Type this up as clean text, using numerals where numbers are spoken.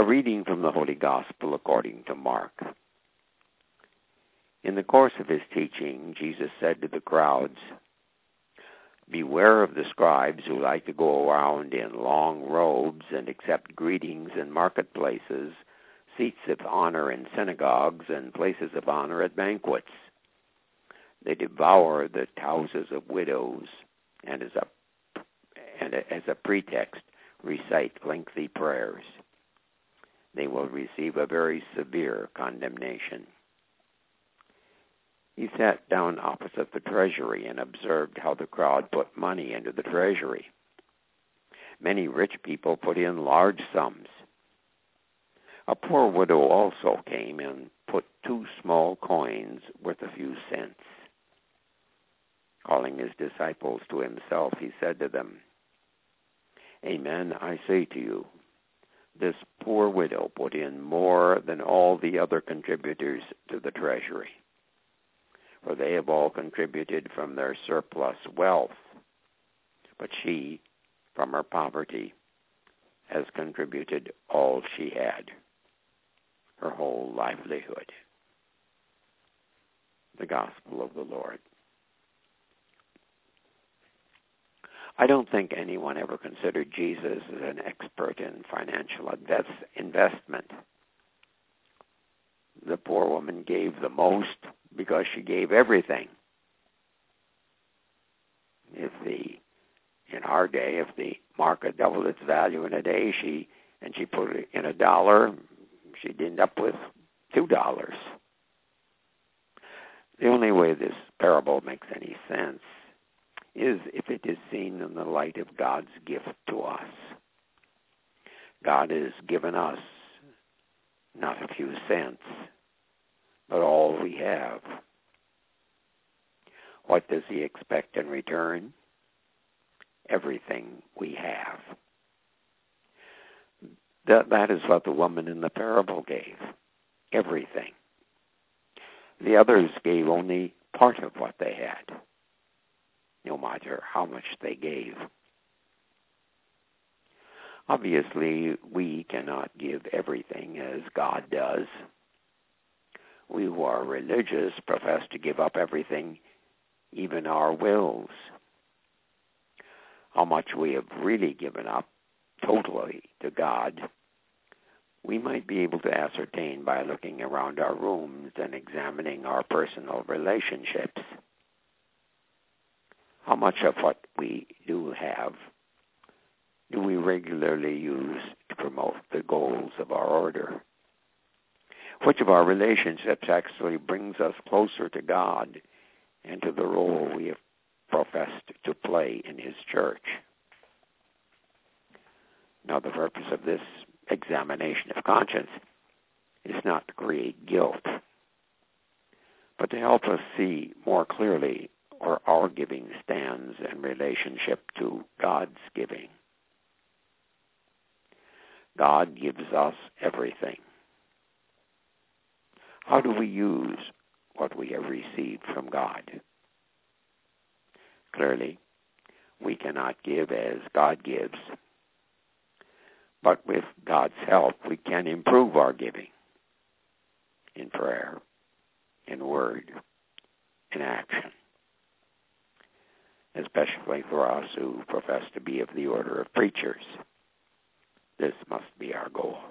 A reading from the Holy Gospel according to Mark. In the course of his teaching, Jesus said to the crowds, "Beware of the scribes who like to go around in long robes and accept greetings in marketplaces, seats of honor in synagogues, and places of honor at banquets. They devour the houses of widows and as a pretext recite lengthy prayers. They will receive a very severe condemnation." He sat down opposite the treasury and observed how the crowd put money into the treasury. Many rich people put in large sums. A poor widow also came and put 2 small coins worth a few cents. Calling his disciples to himself, he said to them, "Amen, I say to you, this poor widow put in more than all the other contributors to the treasury. For they have all contributed from their surplus wealth, but she, from her poverty, has contributed all she had, her whole livelihood." The Gospel of the Lord. I don't think anyone ever considered Jesus as an expert in financial investment. The poor woman gave the most because she gave everything. In our day, if the market doubled its value in a day, she put it in $1, she'd end up with $2. The only way this parable makes any sense is if it is seen in the light of God's gift to us. God has given us not a few cents, but all we have. What does he expect in return? Everything we have. That is what the woman in the parable gave. Everything. The others gave only part of what they had, no matter how much they gave. Obviously, we cannot give everything as God does. We who are religious profess to give up everything, even our wills. How much we have really given up totally to God, we might be able to ascertain by looking around our rooms and examining our personal relationships. How much of what we do have do we regularly use to promote the goals of our order? Which of our relationships actually brings us closer to God and to the role we have professed to play in his church? Now, the purpose of this examination of conscience is not to create guilt, but to help us see more clearly where our giving stands in relationship to God's giving. God gives us everything. How do we use what we have received from God? Clearly, we cannot give as God gives, but with God's help, we can improve our giving in prayer, in word, in action, especially for us who profess to be of the order of preachers. This must be our goal.